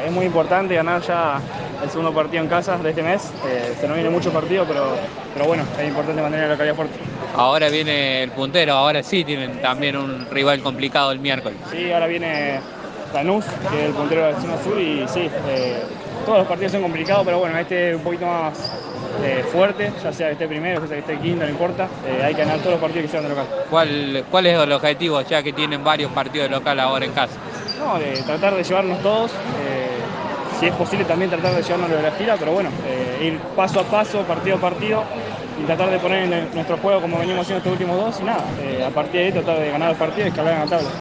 es muy importante ganar ya el segundo partido en casa de este mes. Se nos vienen muchos partidos, pero bueno, es importante mantener la localidad fuerte. Ahora viene el puntero, ahora sí tienen también un rival complicado el miércoles. Sí, ahora viene Lanús, que es el puntero de la zona sur, y sí, todos los partidos son complicados, pero bueno, este es un poquito más fuerte, ya sea que esté primero, ya sea que esté quinto, no importa. Hay que ganar todos los partidos que sean de local. ¿Cuál es el objetivo, ya que tienen varios partidos de local ahora en casa? No, tratar de llevarnos todos, si es posible también tratar de llevarnos de la gira, pero bueno, ir paso a paso, partido a partido, y tratar de poner en nuestro juego como venimos haciendo estos últimos dos, y nada, a partir de ahí tratar de ganar los partidos y escalar en la tabla.